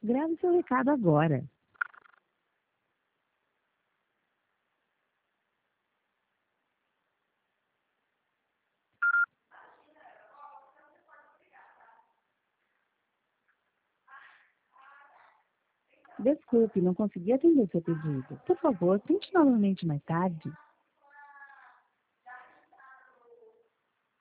Grave seu recado agora. Desculpe, não consegui atender seu pedido. Por favor, tente novamente mais tarde.